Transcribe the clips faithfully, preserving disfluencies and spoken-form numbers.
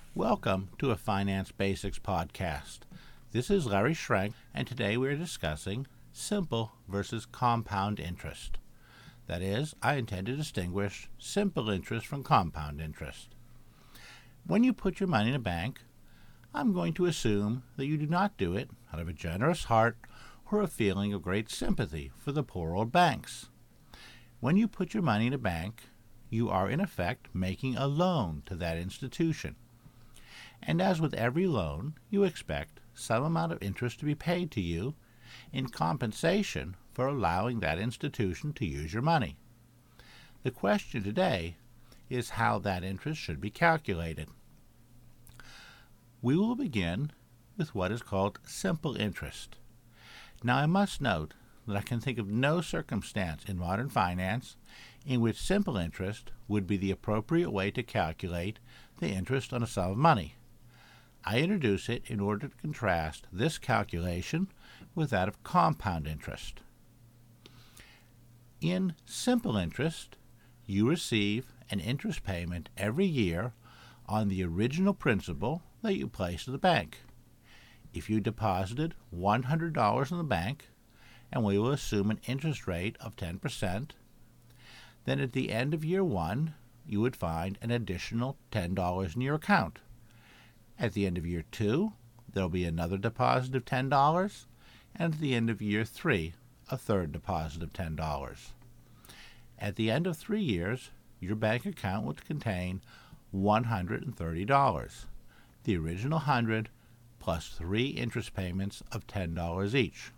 Welcome to a Finance Basics podcast. This is Larry Schrenk, and today we are discussing simple versus compound interest. That is, I intend to distinguish simple interest from compound interest. When you put your money in a bank, I'm going to assume that you do not do it out of a generous heart or a feeling of great sympathy for the poor old banks. When you put your money in a bank, you are in effect making a loan to that institution. And as with every loan, you expect some amount of interest to be paid to you in compensation for allowing that institution to use your money. The question today is how that interest should be calculated. We will begin with what is called simple interest. Now I must note that I can think of no circumstance in modern finance in which simple interest would be the appropriate way to calculate the interest on a sum of money. I introduce it in order to contrast this calculation with that of compound interest. In simple interest, you receive an interest payment every year on the original principal that you placed in the bank. If you deposited one hundred dollars in the bank, and we will assume an interest rate of ten percent, then at the end of year one, you would find an additional ten dollars in your account. At the end of year two, there will be another deposit of ten dollars, and at the end of year three, a third deposit of ten dollars. At the end of three years, your bank account would contain one hundred thirty dollars, the original one hundred dollars plus three interest payments of ten dollars each.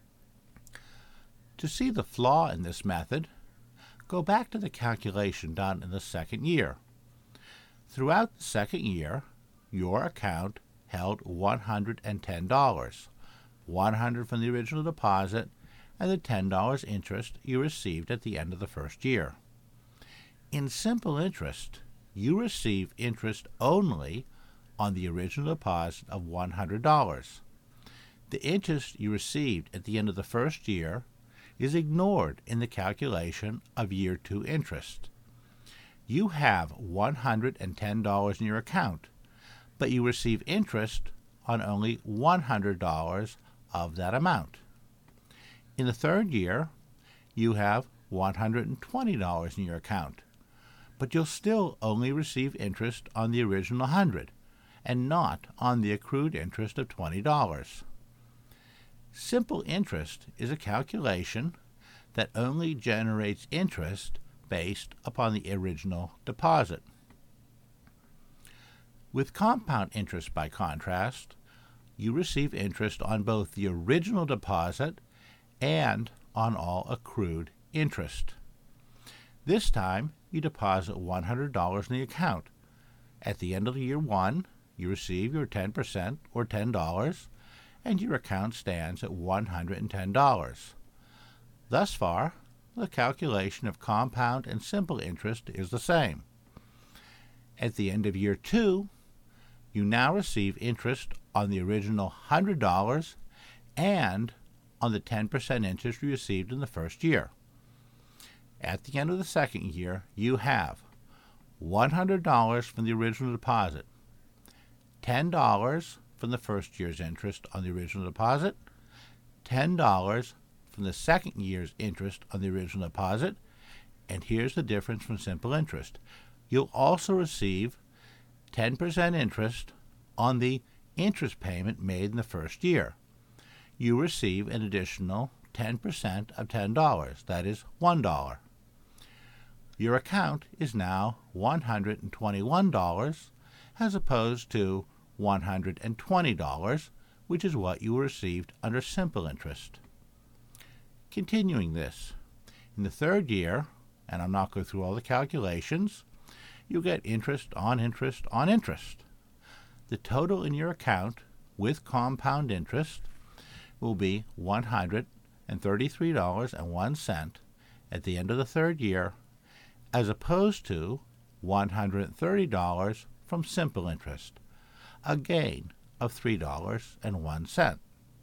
To see the flaw in this method, go back to the calculation done in the second year. Throughout the second year, your account held one hundred ten dollars, one hundred dollars from the original deposit, and the ten dollars interest you received at the end of the first year. In simple interest, you receive interest only on the original deposit of one hundred dollars. The interest you received at the end of the first year is ignored in the calculation of year two interest. You have one hundred ten dollars in your account, but you receive interest on only one hundred dollars of that amount. In the third year, you have one hundred twenty dollars in your account, but you'll still only receive interest on the original one hundred dollars and not on the accrued interest of twenty dollars. Simple interest is a calculation that only generates interest based upon the original deposit. With compound interest, by contrast, you receive interest on both the original deposit and on all accrued interest. This time, you deposit one hundred dollars in the account. At the end of year one, you receive your ten percent, or ten dollars, and your account stands at one hundred ten dollars. Thus far, the calculation of compound and simple interest is the same. At the end of year two, you now receive interest on the original one hundred dollars and on the ten percent interest you received in the first year. At the end of the second year, you have one hundred dollars from the original deposit, ten dollars from the first year's interest on the original deposit, ten dollars from the second year's interest on the original deposit, and here's the difference from simple interest. You'll also receive ten percent interest on the interest payment made in the first year. You receive an additional ten percent of ten dollars, that is one dollar. Your account is now one hundred twenty-one dollars as opposed to one hundred twenty dollars, which is what you received under simple interest. Continuing this, in the third year, and I'm not going through all the calculations, you get interest on interest on interest. The total in your account with compound interest will be one hundred thirty-three dollars and one cent at the end of the third year, as opposed to one hundred thirty dollars from simple interest, a gain of three dollars and one cent.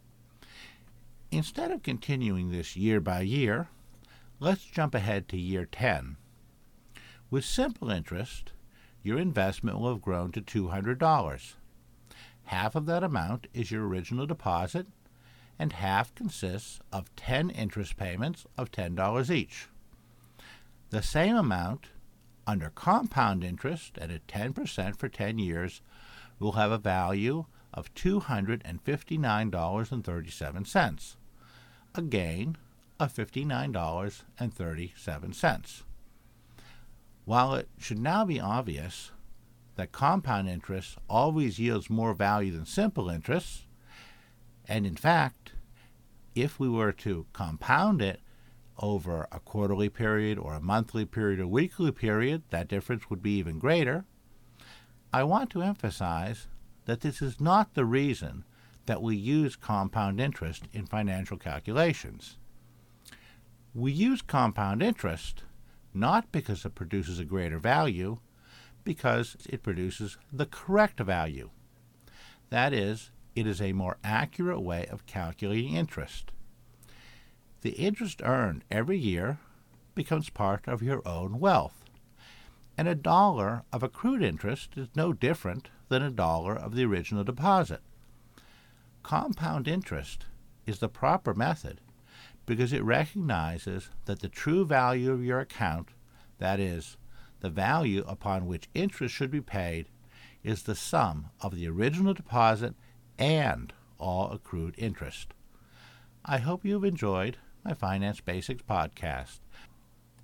Instead of continuing this year by year, let's jump ahead to year ten. With simple interest, your investment will have grown to two hundred dollars. Half of that amount is your original deposit, and half consists of ten interest payments of ten dollars each. The same amount, under compound interest and at ten percent for ten years, will have a value of two hundred fifty-nine dollars and thirty-seven cents, a gain of fifty-nine dollars and thirty-seven cents. While it should now be obvious that compound interest always yields more value than simple interest, and in fact, if we were to compound it over a quarterly period or a monthly period or weekly period, that difference would be even greater, I want to emphasize that this is not the reason that we use compound interest in financial calculations. We use compound interest not because it produces a greater value, because it produces the correct value. That is, it is a more accurate way of calculating interest. The interest earned every year becomes part of your own wealth, and a dollar of accrued interest is no different than a dollar of the original deposit. Compound interest is the proper method because it recognizes that the true value of your account, that is, the value upon which interest should be paid, is the sum of the original deposit and all accrued interest. I hope you've enjoyed my Finance Basics podcast.